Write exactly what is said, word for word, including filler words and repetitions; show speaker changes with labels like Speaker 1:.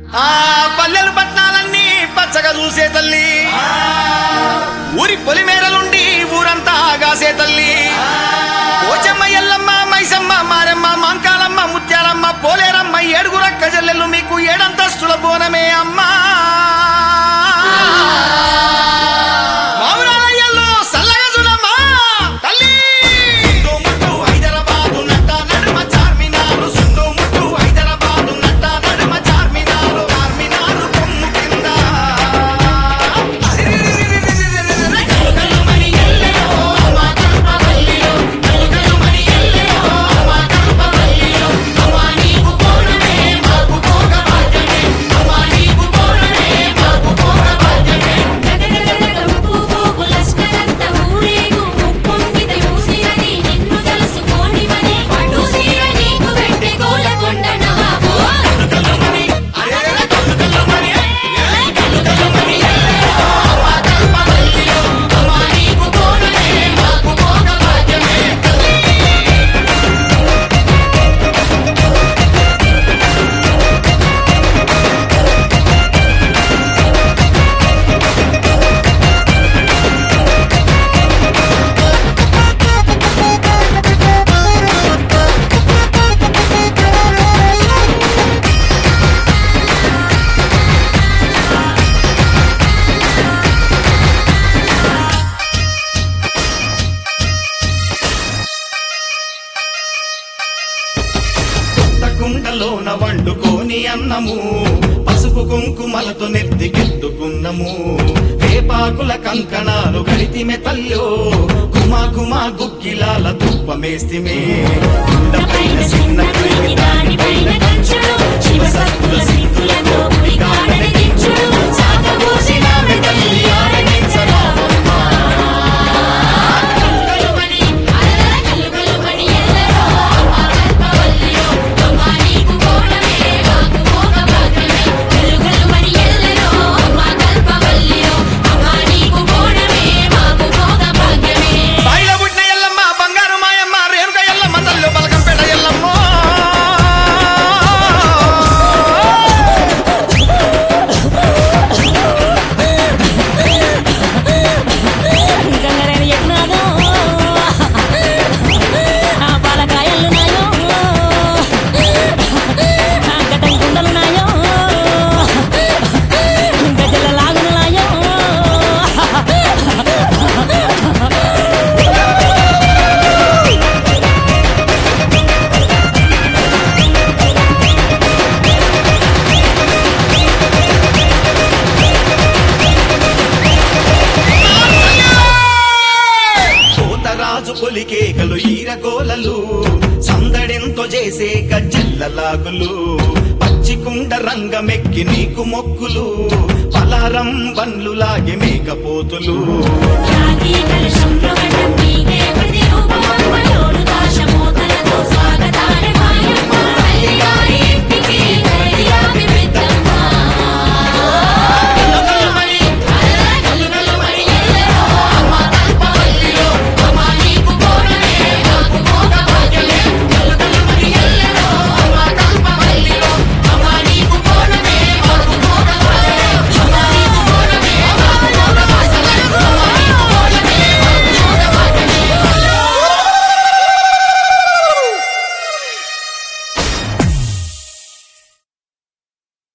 Speaker 1: ఆ పల్లెలు పట్నాలన్నీ పచ్చగా చూసే తల్లి, ఊరి పొలిమేరలుండి ఊరంతా ఆగాసే తల్లి. పోచమ్మ, ఎల్లమ్మ, మైసమ్మ, మారమ్మ, మాంకాలమ్మ, ముత్యాలమ్మ, పోలేరమ్మ, ఏడుగురక్క జల్లెలు మీకు ఏడంతస్తుల బోనమే అమ్మా. కుండలోన వండుకోని అన్నము, పసుపు కుంకుమలతో నెత్తికెత్తుకున్నము, వేపాకుల కంకణాలు గడితిమె తల్లో, గుమా గుమా గుగ్గిలాల తుప్పమేస్తిమే. కుండపైన చిన్న క్రిమి దానిపైన కంచుడు, శివసత్తుల సిద్ధులతో గుడిగాడని దించుడు, సాగబోసిన మెదల్లి ఆరగించరావమ్మ. పొలికేకలు ఈరగోలలు, సందడెంతో చేసే గజ్జెల్లలాగులు, పచ్చికుండ రంగమెక్కి నీకు మొక్కులు, పలారం బండ్లు లాగే మేకపోతులు.